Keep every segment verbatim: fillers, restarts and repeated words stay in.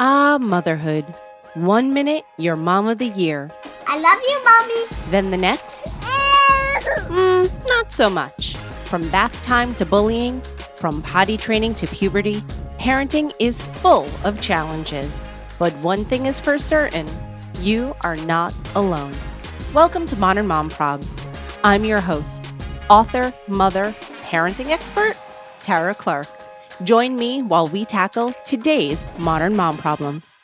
Ah, motherhood. One minute, you're mom of the year. I love you, Mommy. Then the next, mm, not so much. From bath time to bullying, from potty training to puberty, parenting is full of challenges. But one thing is for certain, you are not alone. Welcome to Modern Mom Probs. I'm your host, author, mother, parenting expert, Tara Clark. Join me while we tackle today's modern mom problems.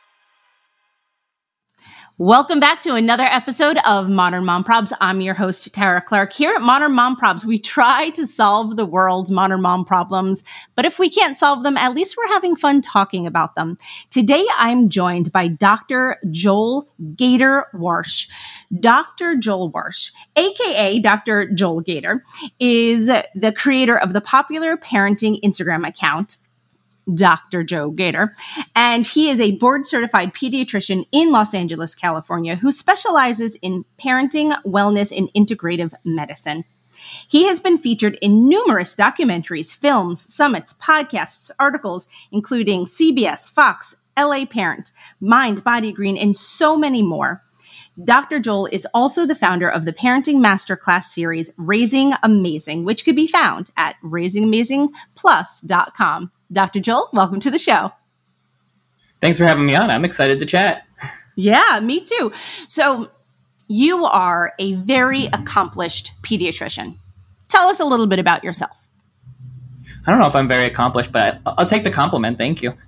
Welcome back to another episode of Modern Mom Probs. I'm your host, Tara Clark. Here at Modern Mom Probs, we try to solve the world's modern mom problems, but if we can't solve them, at least we're having fun talking about them. Today, I'm joined by Doctor Joel Gator Warsh. Doctor Joel Warsh, aka Doctor Joel Gator, is the creator of the popular parenting Instagram account, Doctor Joe Gator, and he is a board-certified pediatrician in Los Angeles, California, who specializes in parenting, wellness, and integrative medicine. He has been featured in numerous documentaries, films, summits, podcasts, articles, including C B S, Fox, L A Parent, Mind, Body, Green, and so many more. Doctor Joel is also the founder of the Parenting Masterclass series, Raising Amazing, which could be found at raising amazing plus dot com. Doctor Joel, welcome to the show. Thanks for having me on. I'm excited to chat. Yeah, me too. So you are a very accomplished pediatrician. Tell us a little bit about yourself. I don't know if I'm very accomplished, but I'll take the compliment. Thank you.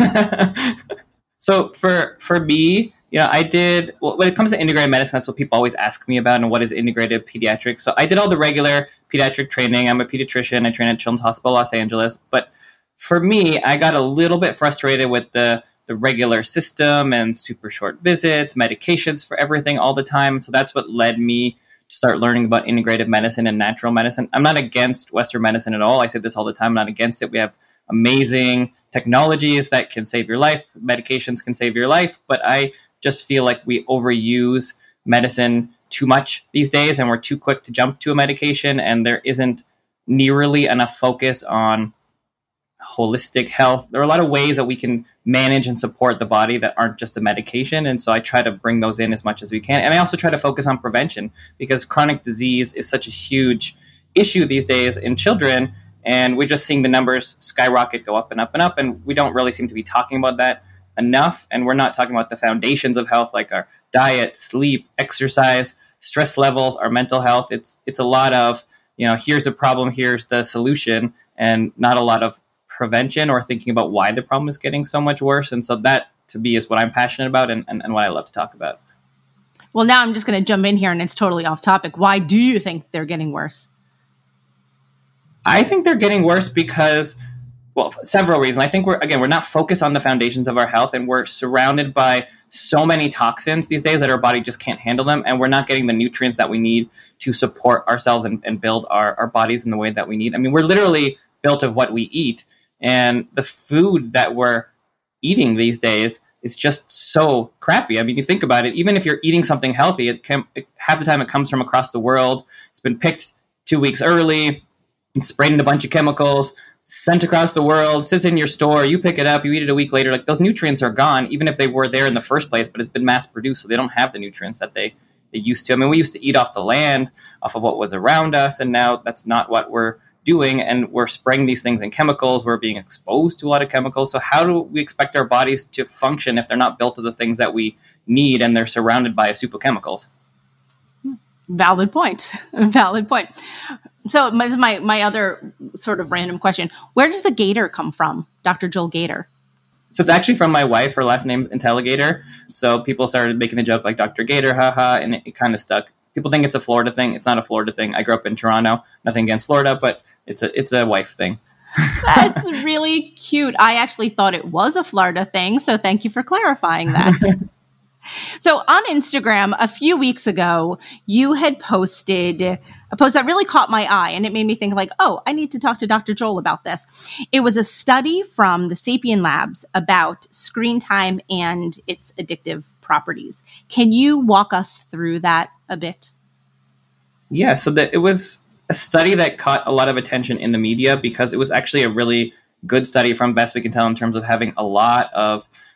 So for for me, you know, I did, well, when it comes to integrated medicine, that's what people always ask me about, and what is integrated pediatrics. So I did all the regular pediatric training. I'm a pediatrician. I train at Children's Hospital Los Angeles. But for me, I got a little bit frustrated with the, the regular system and super short visits, medications for everything all the time. So that's what led me to start learning about integrative medicine and natural medicine. I'm not against Western medicine at all. I say this all the time. I'm not against it. We have amazing technologies that can save your life. Medications can save your life. But I just feel like we overuse medicine too much these days, and we're too quick to jump to a medication, and there isn't nearly enough focus on holistic health. There are a lot of ways that we can manage and support the body that aren't just a medication. And so I try to bring those in as much as we can. And I also try to focus on prevention, because chronic disease is such a huge issue these days in children. And we're just seeing the numbers skyrocket, go up and up and up. And we don't really seem to be talking about that enough. And we're not talking about the foundations of health, like our diet, sleep, exercise, stress levels, our mental health. It's, it's a lot of, you know, here's a problem, here's the solution, and not a lot of prevention or thinking about why the problem is getting so much worse. And so that, to me, is what I'm passionate about and, and, and what I love to talk about. Well, now I'm just going to jump in here, and it's totally off topic. Why do you think they're getting worse? I think they're getting worse because, well, several reasons. I think we're, again, we're not focused on the foundations of our health, and we're surrounded by so many toxins these days that our body just can't handle them. And we're not getting the nutrients that we need to support ourselves and, and build our, our bodies in the way that we need. I mean, we're literally built of what we eat. And the food that we're eating these days is just so crappy. I mean, you think about it, even if you're eating something healthy, it can, it, half the time it comes from across the world. It's been picked two weeks early and sprayed in a bunch of chemicals, sent across the world, sits in your store, you pick it up, you eat it a week later. Like, those nutrients are gone, even if they were there in the first place, but it's been mass produced, so they don't have the nutrients that they, they used to. I mean, we used to eat off the land, off of what was around us, and now that's not what we're doing, and we're spraying these things in chemicals. We're being exposed to a lot of chemicals. So how do we expect our bodies to function if they're not built of the things that we need and they're surrounded by a soup of chemicals? Valid point. Valid point. So my, my my other sort of random question: where does the gator come from, Doctor Joel Gator? So it's actually from my wife. Her last name's Intelligator. So people started making a joke like Doctor Gator, haha, and it, it kind of stuck. People think it's a Florida thing. It's not a Florida thing. I grew up in Toronto. Nothing against Florida, but it's a it's a wife thing. That's really cute. I actually thought it was a Florida thing, so thank you for clarifying that. So on Instagram, a few weeks ago, you had posted a post that really caught my eye, and it made me think like, oh, I need to talk to Doctor Joel about this. It was a study from the Sapien Labs about screen time and its addictive properties. Can you walk us through that a bit? Yeah, so that it was a study that caught a lot of attention in the media because it was actually a really good study from best we can tell in terms of having a lot of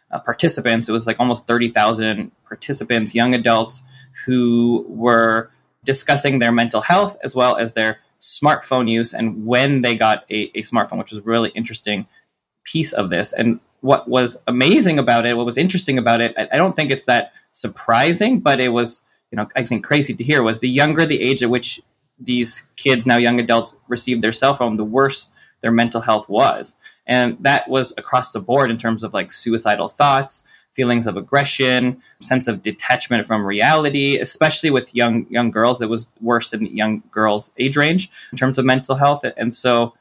uh, participants. It was like almost thirty thousand participants, young adults who were discussing their mental health as well as their smartphone use and when they got a, a smartphone, which was a really interesting piece of this. And what was amazing about it, what was interesting about it, I, I don't think it's that surprising, but it was, you know, I think crazy to hear, was the younger the age at which these kids, now young adults, received their cell phone, the worse their mental health was. And that was across the board in terms of like suicidal thoughts, feelings of aggression, sense of detachment from reality, especially with young young girls. That was worse in young girls' age range in terms of mental health. And so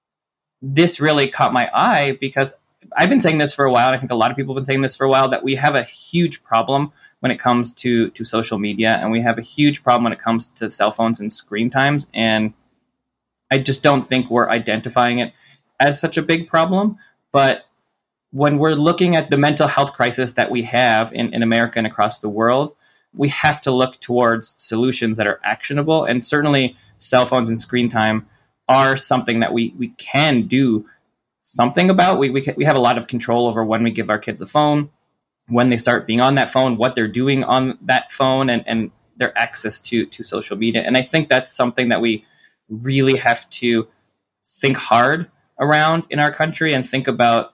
this really caught my eye because I've been saying this for a while. I think a lot of people have been saying this for a while, that we have a huge problem when it comes to, to social media, and we have a huge problem when it comes to cell phones and screen times. And I just don't think we're identifying it as such a big problem. But when we're looking at the mental health crisis that we have in, in America and across the world, we have to look towards solutions that are actionable. And certainly cell phones and screen time are something that we, we can do something about. We, we, can, we have a lot of control over when we give our kids a phone, when they start being on that phone, what they're doing on that phone, and, and their access to, to social media. And I think that's something that we really have to think hard around in our country and think about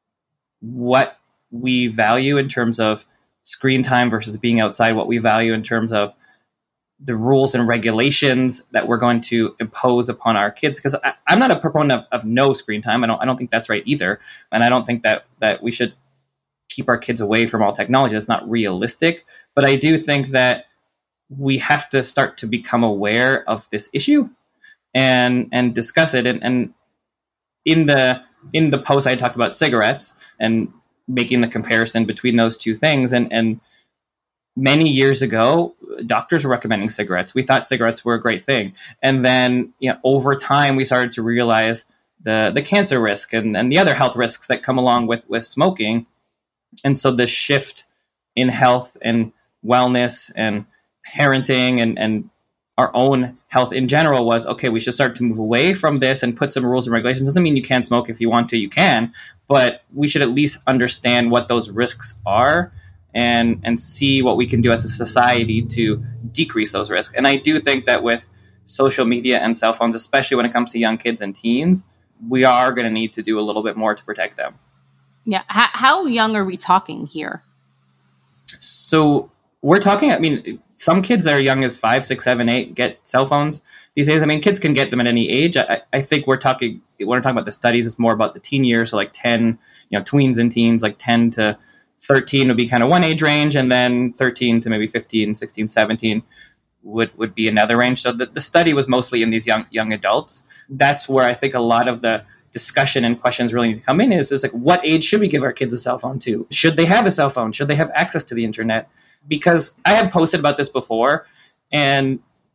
what we value in terms of screen time versus being outside, what we value in terms of the rules and regulations that we're going to impose upon our kids. Because I'm not a proponent of, of no screen time. I don't I don't think that's right either. And I don't think that that we should keep our kids away from all technology. That's not realistic. But I do think that we have to start to become aware of this issue and and discuss it. And, and in the in the post, I talked about cigarettes and making the comparison between those two things. And, and many years ago, doctors were recommending cigarettes. We thought cigarettes were a great thing. And then, you know, over time, we started to realize the, the cancer risk and, and the other health risks that come along with, with smoking. And so the shift in health and wellness and parenting and, and our own health in general was, okay, we should start to move away from this and put some rules and regulations. Doesn't mean you can't smoke. If you want to, you can, but we should at least understand what those risks are and, and see what we can do as a society to decrease those risks. And I do think that with social media and cell phones, especially when it comes to young kids and teens, we are going to need to do a little bit more to protect them. Yeah. How, how young are we talking here? So we're talking, I mean, some kids that are young as five, six, seven, eight get cell phones these days. I mean, kids can get them at any age. I, I think we're talking, when we're talking about the studies, it's more about the teen years. So like ten, you know, tweens and teens, like ten to thirteen would be kind of one age range. And then thirteen to maybe fifteen, sixteen, seventeen would, would be another range. So the, the study was mostly in these young, young adults. That's where I think a lot of the discussion and questions really need to come in is, is like, what age should we give our kids a cell phone to? Should they have a cell phone? Should they have access to the internet? Because I have posted about this before, and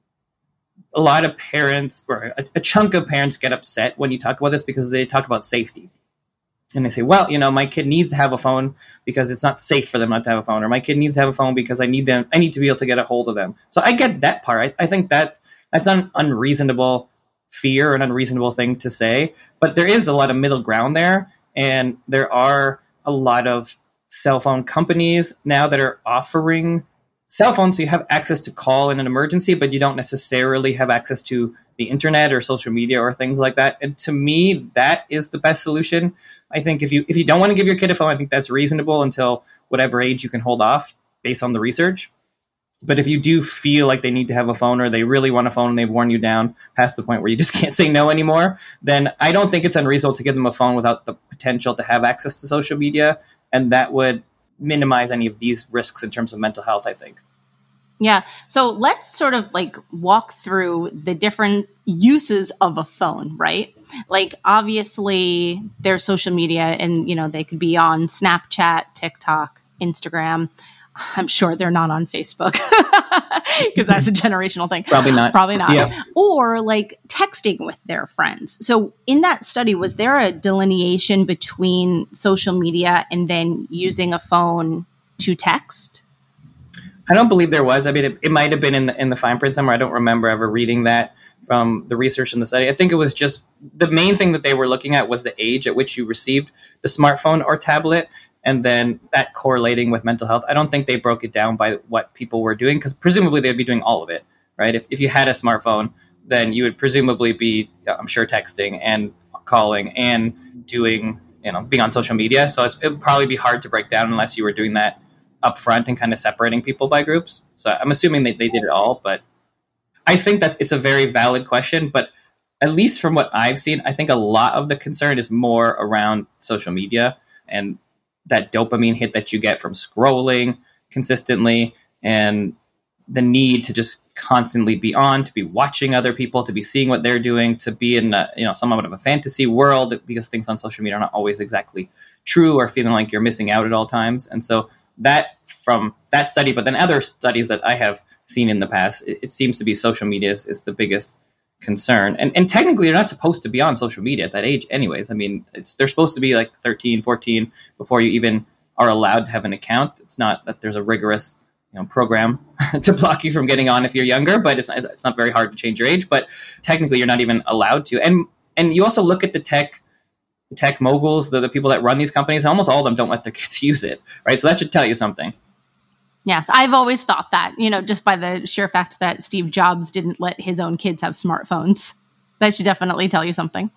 a lot of parents, or a, a chunk of parents, get upset when you talk about this because they talk about safety. And they say, well, you know, my kid needs to have a phone because it's not safe for them not to have a phone, or my kid needs to have a phone because I need them, I need to be able to get a hold of them. So I get that part. I, I think that that's not an unreasonable fear, an unreasonable thing to say, but there is a lot of middle ground there, and there are a lot of cell phone companies now that are offering cell phones so you have access to call in an emergency, but you don't necessarily have access to the internet or social media or things like that. And to me, that is the best solution. I think if you if you don't want to give your kid a phone, I think that's reasonable until whatever age you can hold off based on the research. But if you do feel like they need to have a phone, or they really want a phone and they've worn you down past the point where you just can't say no anymore, then I don't think it's unreasonable to give them a phone without the potential to have access to social media. And that would minimize any of these risks in terms of mental health, I think. Yeah. So let's sort of like walk through the different uses of a phone, right? Like obviously there's social media, and, you know, they could be on Snapchat, TikTok, Instagram. I'm sure they're not on Facebook because that's a generational thing. Probably not. Probably not. Yeah. Or like texting with their friends. So in that study, was there a delineation between social media and then using a phone to text? I don't believe there was. I mean, it, it might have been in the, in the fine print somewhere. I don't remember ever reading that from the research in the study. I think it was just the main thing that they were looking at was the age at which you received the smartphone or tablet. and then that correlating with mental health. I don't think they broke it down by what people were doing, because presumably they'd be doing all of it, right? If, if you had a smartphone, then you would presumably be, I'm sure, texting and calling and doing, you know, being on social media. So it's, it would probably be hard to break down unless you were doing that upfront and kind of separating people by groups. So I'm assuming they, they did it all, but I think that it's a very valid question. But at least from what I've seen, I think a lot of the concern is more around social media and that dopamine hit that you get from scrolling consistently, and the need to just constantly be on, to be watching other people, to be seeing what they're doing, to be in a, you know, somewhat of a fantasy world, because things on social media are not always exactly true, or feeling like you're missing out at all times. And so that, from that study, but then other studies that I have seen in the past, it, it seems to be social media is, is the biggest concern. And and technically, you're not supposed to be on social media at that age anyways. I mean, it's they're supposed to be like thirteen, fourteen before you even are allowed to have an account. It's not that there's a rigorous, you know, program to block you from getting on if you're younger, but it's it's not very hard to change your age. But technically, you're not even allowed to. And and you also look at the tech the tech moguls, the, the people that run these companies. Almost all of them don't let their kids use it, right? So that should tell you something. Yes, I've always thought that, you know, just by the sheer fact that Steve Jobs didn't let his own kids have smartphones. That should definitely tell you something.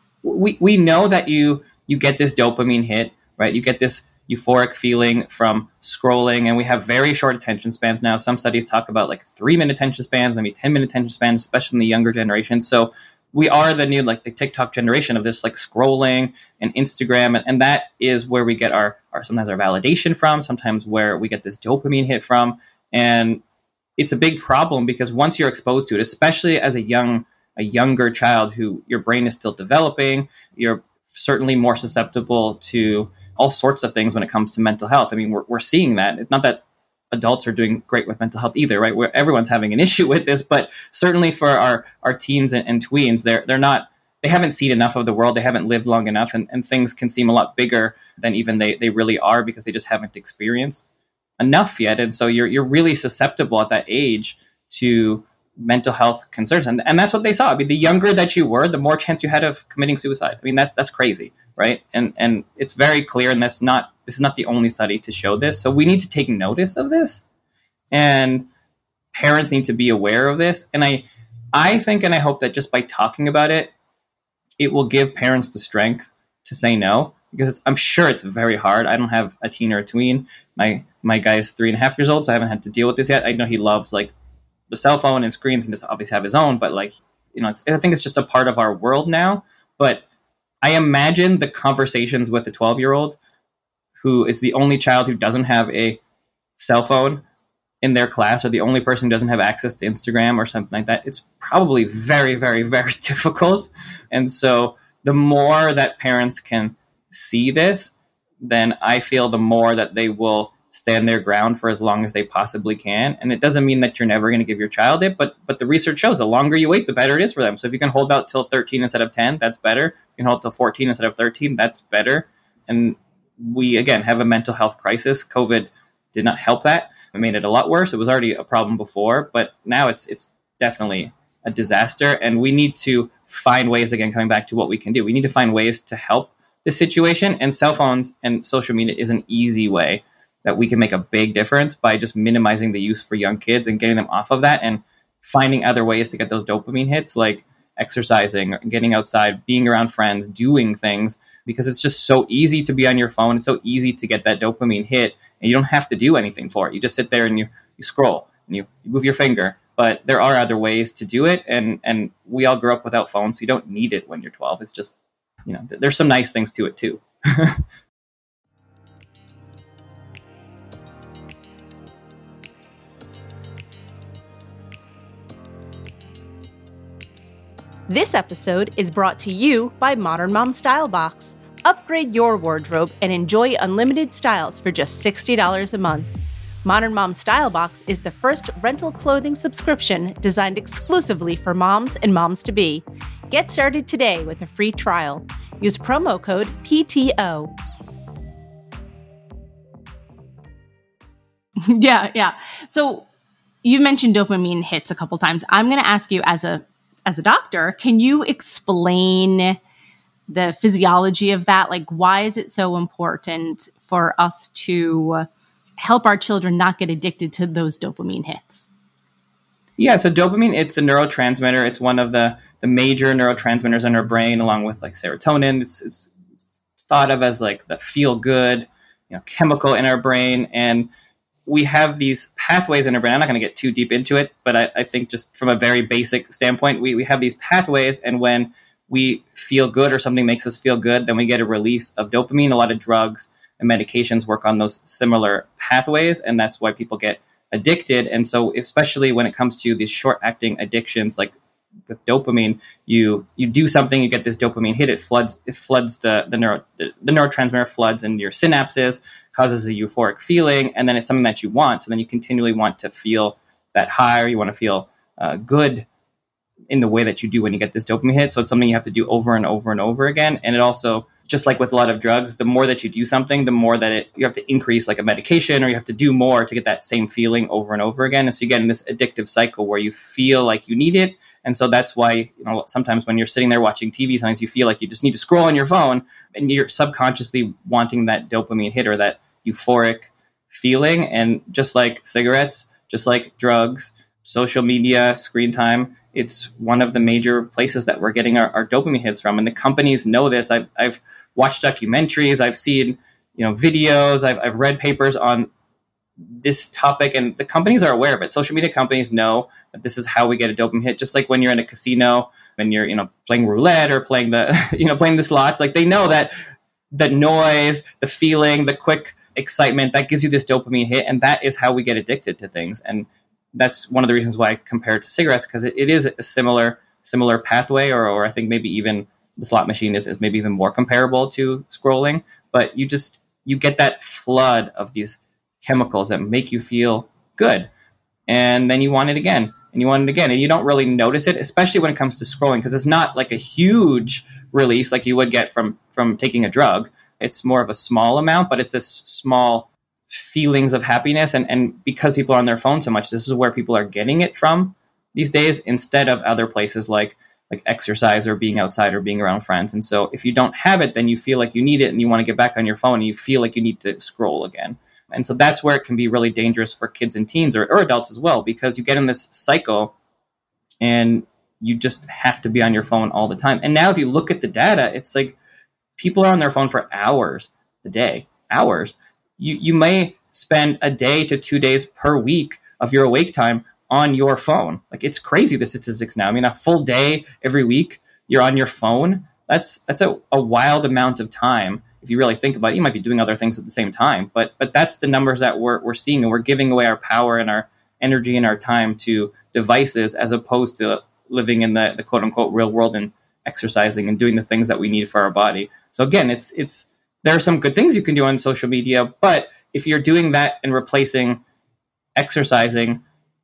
We we know that you you get this dopamine hit, right? You get this euphoric feeling from scrolling, and we have very short attention spans now. Some studies talk about like three minute attention spans, maybe ten minute attention spans, especially in the younger generation. So we are the new, like the TikTok generation of this, like scrolling and Instagram. And, and that is where we get our, our, sometimes our validation from, sometimes where we get this dopamine hit from. And it's a big problem, because once you're exposed to it, especially as a young, a younger child who your brain is still developing, you're certainly more susceptible to all sorts of things when it comes to mental health. I mean, we're, we're seeing that. It's not that adults are doing great with mental health either, right? Where everyone's having an issue with this, but certainly for our, our teens and, and tweens, they're, they're not, they haven't seen enough of the world. They haven't lived long enough, and, and things can seem a lot bigger than even they, they really are, because they just haven't experienced enough yet. And so you're, you're really susceptible at that age to mental health concerns. And, and that's what they saw. I mean, the younger that you were, the more chance you had of committing suicide. I mean, that's, that's crazy, right? And, and it's very clear, and that's not, this is not the only study to show this. So we need to take notice of this, and parents need to be aware of this. And I, I think, and I hope that just by talking about it, it will give parents the strength to say no, because it's, I'm sure it's very hard. I don't have a teen or a tween. My, my guy is three and a half years old, so I haven't had to deal with this yet. I know he loves like the cell phone and screens, and just obviously have his own, but like, you know, it's, I think it's just a part of our world now. But I imagine the conversations with a twelve year old who is the only child who doesn't have a cell phone in their class, or the only person who doesn't have access to Instagram or something like that, it's probably very, very, very difficult. And so the more that parents can see this, then I feel the more that they will stand their ground for as long as they possibly can. And it doesn't mean that you're never going to give your child it, but but the research shows the longer you wait, the better it is for them. So if you can hold out till thirteen instead of ten, that's better. You can hold till fourteen instead of thirteen, that's better. And we, again, have a mental health crisis. COVID did not help that. It made it a lot worse. It was already a problem before, but now it's it's definitely a disaster. And we need to find ways, again, coming back to what we can do. We need to find ways to help this situation. And cell phones and social media is an easy way that we can make a big difference by just minimizing the use for young kids and getting them off of that, and finding other ways to get those dopamine hits, like exercising, getting outside, being around friends, doing things, because it's just so easy to be on your phone. It's so easy to get that dopamine hit, and you don't have to do anything for it. You just sit there and you, you scroll and you, you move your finger. But there are other ways to do it, and, and we all grew up without phones, so you don't need it when you're twelve. It's just, you know, th- there's some nice things to it too. This episode is brought to you by Modern Mom Style Box. Upgrade your wardrobe and enjoy unlimited styles for just sixty dollars a month. Modern Mom Style Box is the first rental clothing subscription designed exclusively for moms and moms-to-be. Get started today with a free trial. Use promo code P T O. yeah, yeah. So you mentioned dopamine hits a couple times. I'm going to ask you as a As a doctor, can you explain the physiology of that? Like, why is it so important for us to help our children not get addicted to those dopamine hits? Yeah, so dopamine, it's a neurotransmitter. It's one of the, the major neurotransmitters in our brain, along with like serotonin. It's, it's thought of as like the feel-good, you know, chemical in our brain. And we have these pathways in our brain. I'm not going to get too deep into it, but I, I think just from a very basic standpoint, we, we have these pathways. And when we feel good or something makes us feel good, then we get a release of dopamine. A lot of drugs and medications work on those similar pathways, and that's why people get addicted. And so especially when it comes to these short-acting addictions, like with dopamine, you you do something, you get this dopamine hit, it floods it floods the the neuro the, the neurotransmitter floods in your synapses, causes a euphoric feeling, and then it's something that you want. So then you continually want to feel that high, or you want to feel uh, good in the way that you do when you get this dopamine hit. So it's something you have to do over and over and over again. And it also, just like with a lot of drugs, the more that you do something, the more that it you have to increase like a medication, or you have to do more to get that same feeling over and over again. And so you get in this addictive cycle where you feel like you need it. And so that's why, you know, sometimes when you're sitting there watching T V, sometimes you feel like you just need to scroll on your phone, and you're subconsciously wanting that dopamine hit or that euphoric feeling. And just like cigarettes, just like drugs, social media, screen time, it's one of the major places that we're getting our, our dopamine hits from. And the companies know this. I've, I've watched documentaries, I've seen, you know, videos, I've, I've read papers on this topic, and the companies are aware of it. Social media companies know that this is how we get a dopamine hit. Just like when you're in a casino and you're, you know, playing roulette or playing the, you know, playing the slots, like they know that the noise, the feeling, the quick excitement, that gives you this dopamine hit. And that is how we get addicted to things. And that's one of the reasons why I compare it to cigarettes, because it, it is a similar similar pathway, or, or I think maybe even the slot machine is, is maybe even more comparable to scrolling. But you just, you get that flood of these chemicals that make you feel good. And then you want it again, and you want it again. And you don't really notice it, especially when it comes to scrolling, because it's not like a huge release like you would get from, from taking a drug. It's more of a small amount, but it's this small feelings of happiness. And, and because people are on their phone so much, this is where people are getting it from these days, instead of other places like like exercise or being outside or being around friends. And so if you don't have it, then you feel like you need it, and you want to get back on your phone, and you feel like you need to scroll again. And so that's where it can be really dangerous for kids and teens, or, or adults as well, because you get in this cycle and you just have to be on your phone all the time. And now if you look at the data, it's like people are on their phone for hours a day, hours. You you may spend a day to two days per week of your awake time on your phone. Like, it's crazy, the statistics now. I mean, a full day every week you're on your phone. That's that's a, a wild amount of time. If you really think about it, you might be doing other things at the same time, but but that's the numbers that we're we're seeing, and we're giving away our power and our energy and our time to devices, as opposed to living in the, the quote unquote real world and exercising and doing the things that we need for our body. So again, it's it's there are some good things you can do on social media, but if you're doing that and replacing exercising,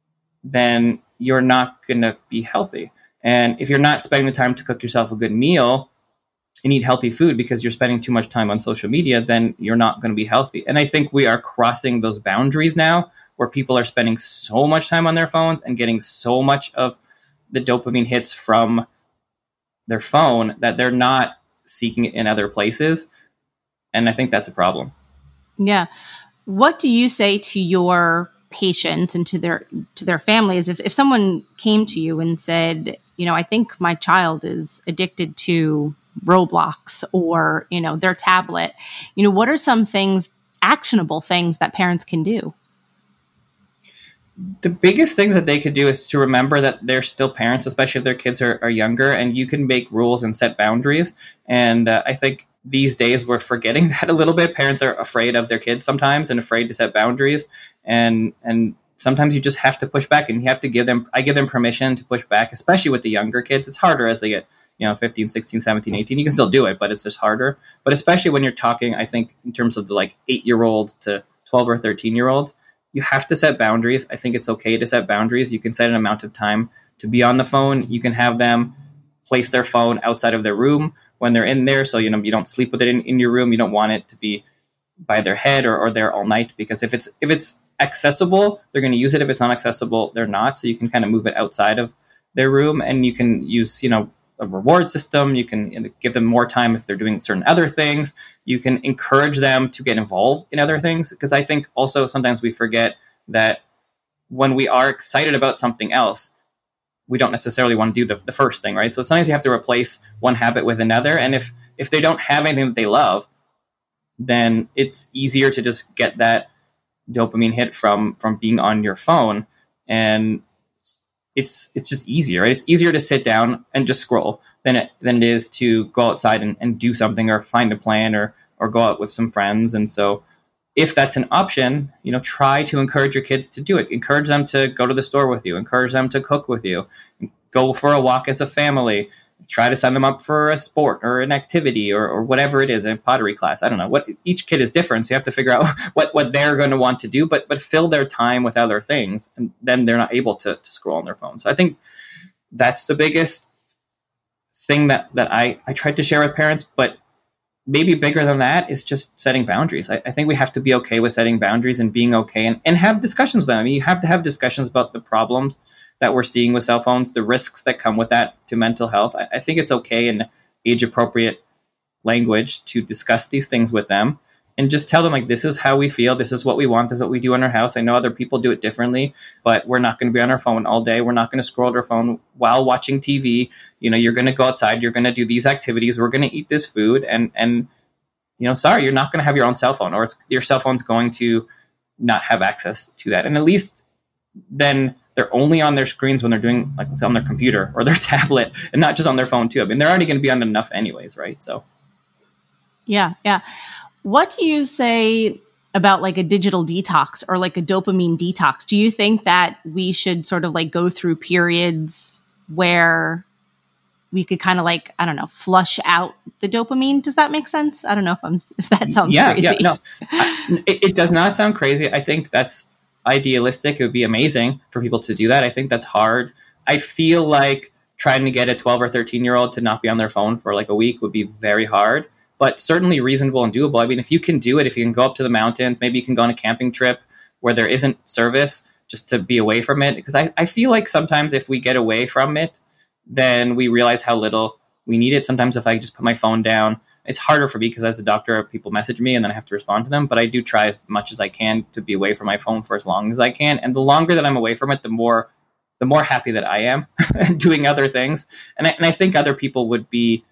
then you're not going to be healthy. And if you're not spending the time to cook yourself a good meal and eat healthy food because you're spending too much time on social media, then you're not going to be healthy. And I think we are crossing those boundaries now, where people are spending so much time on their phones and getting so much of the dopamine hits from their phone that they're not seeking it in other places. And I think that's a problem. Yeah. What do you say to your patients and to their to their families if, if someone came to you and said, you know, I think my child is addicted to Roblox or, you know, their tablet? You know, what are some things, actionable things that parents can do? The biggest things that they could do is to remember that they're still parents, especially if their kids are, are younger, and you can make rules and set boundaries. And uh, I think these days we're forgetting that a little bit. Parents are afraid of their kids sometimes and afraid to set boundaries. And and sometimes you just have to push back, and you have to give them, I give them permission to push back, especially with the younger kids. It's harder as they get, you know, fifteen, sixteen, seventeen, eighteen. You can still do it, but it's just harder. But especially when you're talking, I think, in terms of the like eight-year-olds to twelve or thirteen-year-olds, you have to set boundaries. I think it's okay to set boundaries. You can set an amount of time to be on the phone. You can have them place their phone outside of their room when they're in there. So, you know, you don't sleep with it in, in your room. You don't want it to be by their head or, or there all night, because if it's if it's accessible, they're going to use it. If it's not accessible, they're not. So you can kind of move it outside of their room, and you can use, you know, a reward system. You can, you know, give them more time if they're doing certain other things. You can encourage them to get involved in other things. Because I think also sometimes we forget that when we are excited about something else, we don't necessarily want to do the, the first thing, right? So sometimes you have to replace one habit with another. And if, if they don't have anything that they love, then it's easier to just get that dopamine hit from, from being on your phone. And it's, it's just easier, right? It's easier to sit down and just scroll than it, than it is to go outside and, and do something or find a plan or, or go out with some friends. And so if that's an option, you know, try to encourage your kids to do it. Encourage them to go to the store with you. Encourage them to cook with you. Go for a walk as a family. Try to sign them up for a sport or an activity or, or whatever it is, a pottery class. I don't know. What each kid is different, so you have to figure out what, what they're going to want to do, but but fill their time with other things, and then they're not able to, to scroll on their phone. So I think that's the biggest thing that, that I, I tried to share with parents, but maybe bigger than that is just setting boundaries. I, I think we have to be okay with setting boundaries and being okay and, and have discussions with them. I mean, you have to have discussions about the problems that we're seeing with cell phones, the risks that come with that to mental health. I, I think it's okay in age appropriate language to discuss these things with them and just tell them, like, this is how we feel. This is what we want. This is what we do in our house. I know other people do it differently, but we're not going to be on our phone all day. We're not going to scroll at our phone while watching T V. You know, you're going to go outside. You're going to do these activities. We're going to eat this food. And, and, you know, sorry, you're not going to have your own cell phone, or it's, your cell phone's going to not have access to that. And at least then they're only on their screens when they're doing, like, let's say on their computer or their tablet, and not just on their phone too. I mean, they're already going to be on enough anyways, right? So. Yeah. Yeah. What do you say about like a digital detox or like a dopamine detox? Do you think that we should sort of like go through periods where we could kind of like, I don't know, flush out the dopamine? Does that make sense? I don't know if I'm, if that sounds yeah, crazy. Yeah, no, I, it, it does not sound crazy. I think that's idealistic. It would be amazing for people to do that. I think that's hard. I feel like trying to get a twelve or thirteen year old to not be on their phone for like a week would be very hard, but certainly reasonable and doable. I mean, if you can do it, if you can go up to the mountains, maybe you can go on a camping trip where there isn't service just to be away from it. Because I, I feel like sometimes if we get away from it, then we realize how little we need it. Sometimes if I just put my phone down, it's harder for me because as a doctor, people message me and then I have to respond to them. But I do try as much as I can to be away from my phone for as long as I can. And the longer that I'm away from it, the more the more happy that I am doing other things. And I, and I think other people would be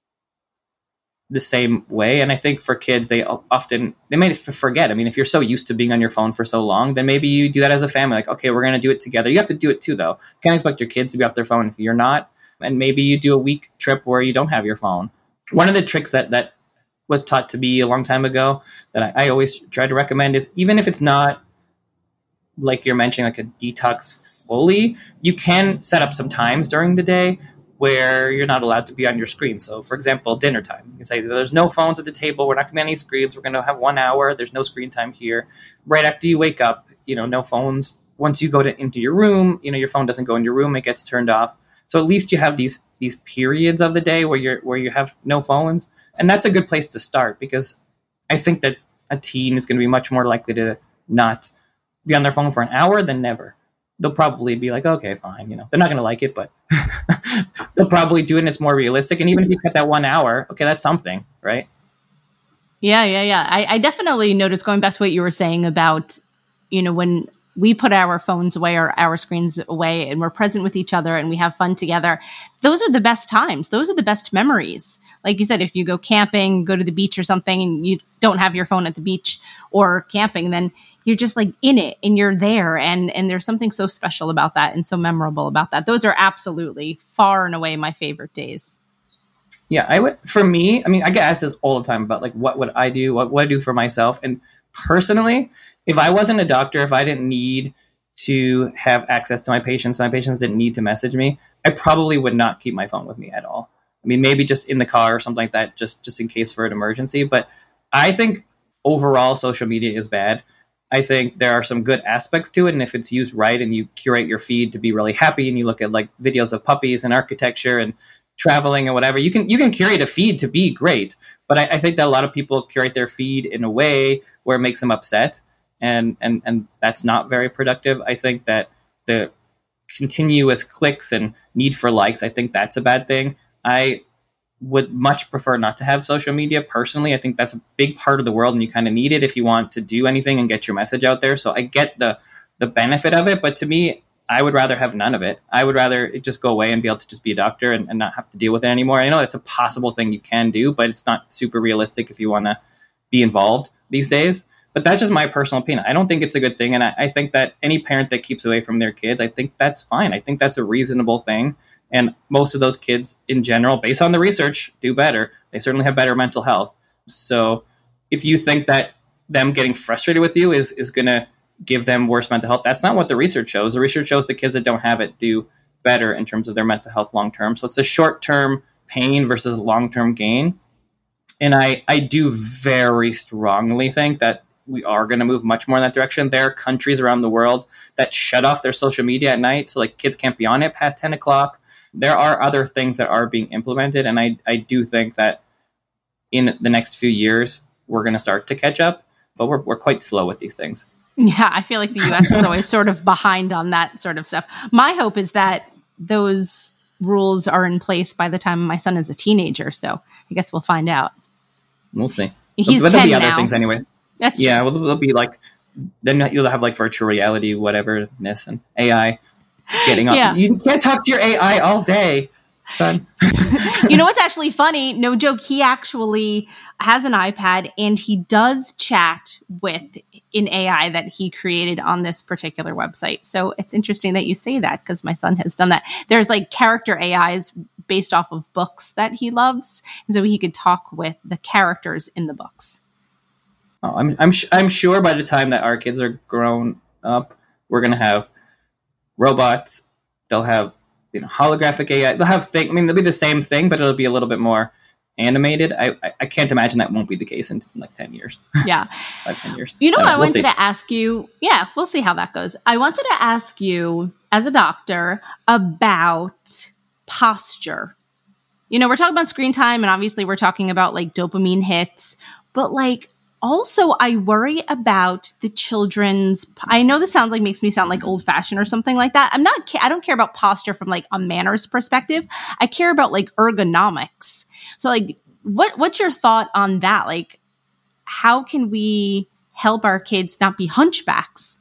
the same way. And I think for kids, they often, they may forget. I mean, if you're so used to being on your phone for so long, then maybe you do that as a family. Like, okay, we're going to do it together. You have to do it too, though. You can't expect your kids to be off their phone if you're not. And maybe you do a week trip where you don't have your phone. One of the tricks that, that was taught to me a long time ago that I, I always try to recommend is, even if it's not like you're mentioning, like a detox fully, you can set up some times during the day where you're not allowed to be on your screen. So, for example, dinner time. You can say, there's no phones at the table. We're not going to be on any screens. We're going to have one hour. There's no screen time here. Right after you wake up, you know, no phones. Once you go to, into your room, you know, your phone doesn't go in your room. It gets turned off. So at least you have these these periods of the day where you're where you have no phones. And that's a good place to start, because I think that a teen is going to be much more likely to not be on their phone for an hour than never. They'll probably be like, okay, fine. You know, they're not going to like it, but they'll probably do it, and it's more realistic. And even if you cut that one hour, okay, that's something, right? Yeah, yeah, yeah. I, I definitely noticed, going back to what you were saying about, you know, when we put our phones away or our screens away and we're present with each other and we have fun together, those are the best times. Those are the best memories. Like you said, if you go camping, go to the beach or something, and you don't have your phone at the beach or camping, then you're just like in it and you're there. And, and there's something so special about that and so memorable about that. Those are absolutely far and away my favorite days. Yeah, I would, for me, I mean, I get asked this all the time about like, what would I do? What would I do for myself? And personally, if I wasn't a doctor, if I didn't need to have access to my patients, my patients didn't need to message me, I probably would not keep my phone with me at all. I mean, maybe just in the car or something like that, just, just in case for an emergency. But I think overall social media is bad. I think there are some good aspects to it. And if it's used right and you curate your feed to be really happy and you look at like videos of puppies and architecture and traveling and whatever, you can you can curate a feed to be great. But I, I think that a lot of people curate their feed in a way where it makes them upset. And, and, and that's not very productive. I think that the continuous clicks and need for likes, I think that's a bad thing. I would much prefer not to have social media personally. I think that's a big part of the world and you kind of need it if you want to do anything and get your message out there. So I get the the benefit of it, but to me, I would rather have none of it. I would rather it just go away and be able to just be a doctor and, and not have to deal with it anymore. I know it's a possible thing you can do, but it's not super realistic if you want to be involved these days. But that's just my personal opinion. I don't think it's a good thing. And I, I think that any parent that keeps away from their kids, I think that's fine. I think that's a reasonable thing. And most of those kids in general, based on the research, do better. They certainly have better mental health. So if you think that them getting frustrated with you is, is going to give them worse mental health, that's not what the research shows. The research shows the kids that don't have it do better in terms of their mental health long term. So it's a short-term pain versus long-term gain. And I, I do very strongly think that we are going to move much more in that direction. There are countries around the world that shut off their social media at night. So like kids can't be on it past ten o'clock. There are other things that are being implemented. And I, I do think that in the next few years, we're going to start to catch up, but we're we're quite slow with these things. Yeah, I feel like the U S is always sort of behind on that sort of stuff. My hope is that those rules are in place by the time my son is a teenager. So I guess we'll find out. We'll see. He's but ten there'll be other now. things anyway. That's yeah. true. Well, there'll be like then you'll have like virtual reality, whateverness, and A I getting up. Yeah. You can't talk to your A I all day, son. You know what's actually funny? No joke. He actually has an iPad and he does chat with an A I that he created on this particular website. So it's interesting that you say that because my son has done that. There's like character A Is based off of books that he loves. And so he could talk with the characters in the books. Oh, I'm I'm sh- I'm sure by the time that our kids are grown up, we're gonna have robots. They'll have you know holographic A I. They'll have thing. I mean, they'll be the same thing, but it'll be a little bit more animated. I I, I can't imagine that won't be the case in, in like ten years. Yeah, five ten years. You know, I, I we'll wanted see. to ask you. Yeah, we'll see how that goes. I wanted to ask you, as a doctor, about posture. You know, we're talking about screen time, and obviously, we're talking about like dopamine hits, but like. Also, I worry about the children's, I know this sounds like makes me sound like old fashioned or something like that. I'm not, I don't care about posture from like a manners perspective. I care about like ergonomics. So like, what, what's your thought on that? Like, how can we help our kids not be hunchbacks?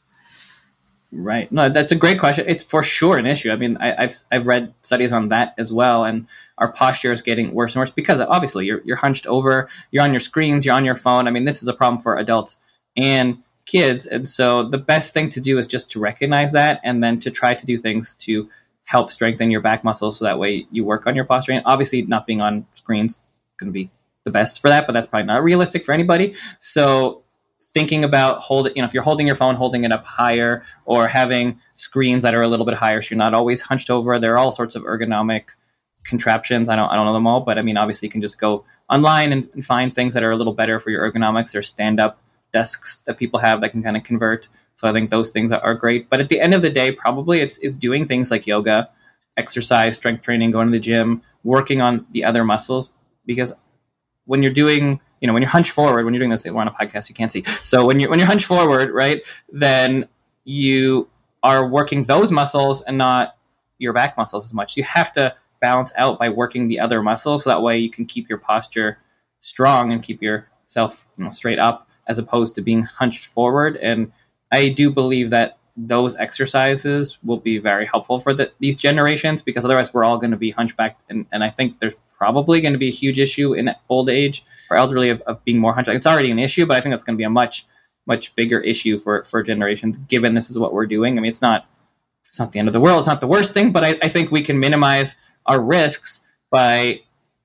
Right. No, that's a great question. It's for sure an issue. I mean, I, I've I've read studies on that as well, and our posture is getting worse and worse because obviously you're you're hunched over, you're on your screens, you're on your phone. I mean, this is a problem for adults and kids, and so the best thing to do is just to recognize that, and then to try to do things to help strengthen your back muscles, so that way you work on your posture. And obviously, not being on screens is going to be the best for that, but that's probably not realistic for anybody. So. Thinking about holding, you know, if you're holding your phone, holding it up higher, or having screens that are a little bit higher, so you're not always hunched over. There are all sorts of ergonomic contraptions. I don't, I don't know them all, but I mean, obviously, you can just go online and, and find things that are a little better for your ergonomics. There's stand-up desks that people have that can kind of convert. So I think those things are great. But at the end of the day, probably it's it's doing things like yoga, exercise, strength training, going to the gym, working on the other muscles, because when you're doing You know, when you're hunched forward, when you're doing this, we're on a podcast, you can't see. So when you're when you're hunched forward, right, then you are working those muscles and not your back muscles as much. You have to balance out by working the other muscles, so that way you can keep your posture strong and keep yourself, you know, straight up, as opposed to being hunched forward. And I do believe that those exercises will be very helpful for the, these generations, because otherwise we're all going to be hunchbacked. And, and I think there's probably going to be a huge issue in old age for elderly of, of being more hunchbacked. It's already an issue, but I think that's going to be a much, much bigger issue for, for generations, given this is what we're doing. I mean, it's not, it's not the end of the world. It's not the worst thing, but I, I think we can minimize our risks by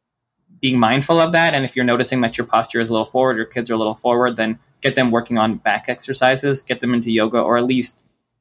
being mindful of that. And if you're noticing that your posture is a little forward, your kids are a little forward, then get them working on back exercises, get them into yoga, or at least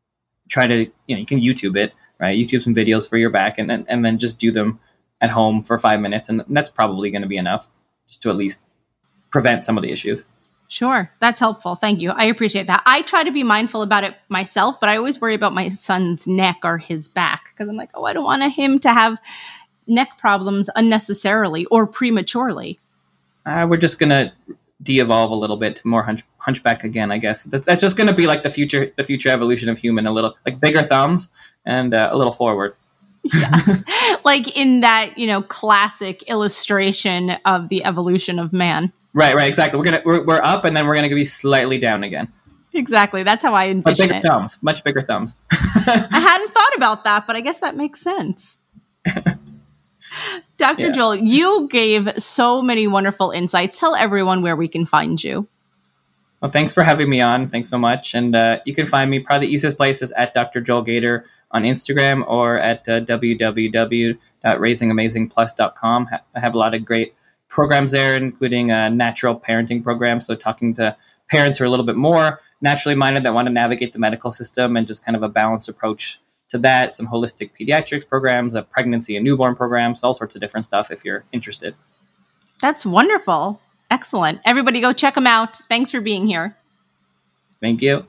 try to, you know, you can YouTube it, right? YouTube some videos for your back, and then, and then just do them at home for five minutes. And that's probably going to be enough just to at least prevent some of the issues. Sure. That's helpful. Thank you. I appreciate that. I try to be mindful about it myself, but I always worry about my son's neck or his back, because I'm like, oh, I don't want him to have neck problems unnecessarily or prematurely. Uh, we're just going to de-evolve a little bit to more hunch, hunchback again, I guess. That's, that's just going to be like the future, the future evolution of human, a little like bigger thumbs and uh, a little forward. Yes. Like in that, you know, classic illustration of the evolution of man. Right, right, exactly. We're gonna we're, we're up, and then we're gonna be slightly down again. Exactly. That's how I envision but bigger it. thumbs, much bigger thumbs. I hadn't thought about that, but I guess that makes sense. Doctor Yeah. Joel, you gave so many wonderful insights. Tell everyone where we can find you. Well, thanks for having me on. Thanks so much. And uh, you can find me, probably the easiest place is at Doctor Joel Gator on Instagram or at uh, w w w dot raising amazing plus dot com. I have a lot of great programs there, including a natural parenting program. So talking to parents who are a little bit more naturally minded that want to navigate the medical system and just kind of a balanced approach to that. Some holistic pediatrics programs, a pregnancy and newborn programs, all sorts of different stuff if you're interested. That's wonderful. Excellent. Everybody go check them out. Thanks for being here. Thank you.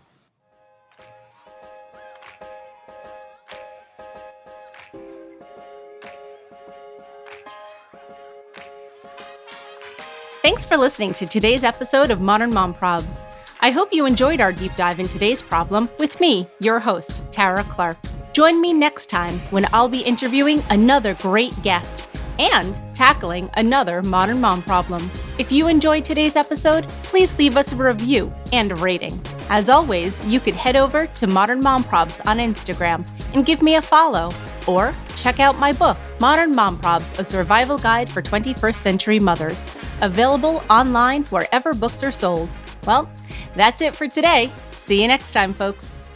Thanks for listening to today's episode of Modern Mom Probs. I hope you enjoyed our deep dive in today's problem with me, your host, Tara Clark. Join me next time when I'll be interviewing another great guest and tackling another modern mom problem. If you enjoyed today's episode, please leave us a review and a rating. As always, you could head over to Modern Mom Probs on Instagram and give me a follow, or check out my book, Modern Mom Probs, A Survival Guide for twenty-first Century Mothers, available online wherever books are sold. Well, that's it for today. See you next time, folks.